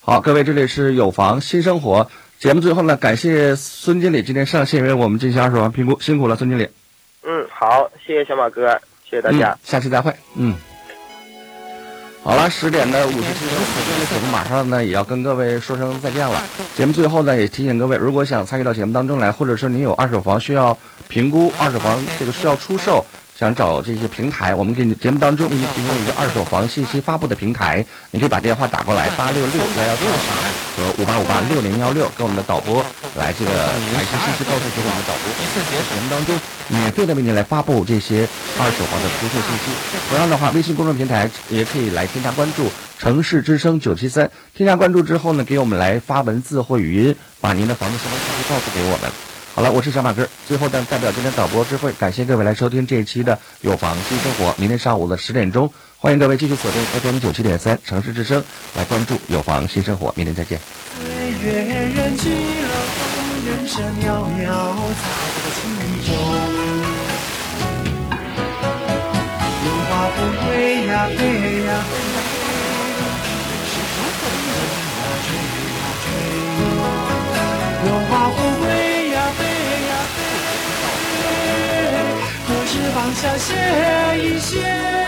好，各位，这里是有房新生活节目。最后呢，感谢孙经理今天上线为我们进行二手房评估，辛苦了，孙经理。 好，谢谢小马哥，谢谢大家， 下期再会。好了，10点的57分，我们马上呢也要跟各位说声再见了。节目最后呢，也提醒各位，如果想参与到节目当中来，或者说您有二手房需要评估，二手房这个需要出售，想找这些平台，我们给你节目当中给你提供一个二手房信息发布的平台，你可以把电话打过来866-1178和5858-6016，跟我们的导播来这个把一些信息告诉给我们的导播。节目当中免费的为您来发布这些二手房的出售信息。同样的话，微信公众平台也可以来添加关注城市之声973，添加关注之后呢，给我们来发文字或语音，把您的房子相关信息告诉给我们。好了，我是小马哥。最后呢，代表今天导播智慧，感谢各位来收听这一期的有房新生活。明天上午的10点钟，欢迎各位继续锁定 FM97.3城市之声，来关注有房新生活。明天再见。 岁月人去楼空，人生遥遥，在其中。有花不归呀，飞呀飞，是风呀吹呀吹。有花不归呀，飞呀飞，可是放下歇一歇。